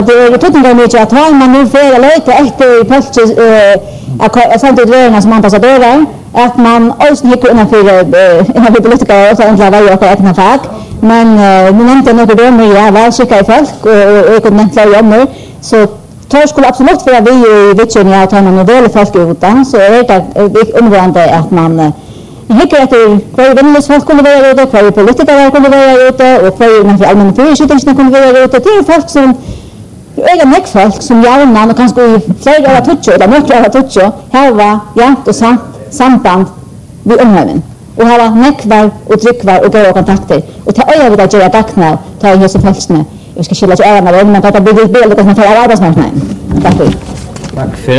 Det är tydligen mycket att har man nu flera lite efter pulses samtidigt som ambassadörer att man också gick innanför politiker och så ändrar varje och egna fack men nu nämnde några dömer jag var skickar i folk och kunde jobba så tar skulle absolut för vi i Virginia att man väl folk utan så är det omgående att man hickar efter vad vännlös folk kunde vara ute, vad politiker kunde vara ute och vad allmänna försäkringar kunde vara ute till folk som är en folk som gärna och kanske i flera av tutto eller mycket av tutto här var jämt och samband vid omvärlden och här var näckvar och tryckvar och goda kontakter och ta över det jag tacknar ta i hela folksne jag ska skilla till ära men det blir bilder som för arbetsmarknaden. Tack för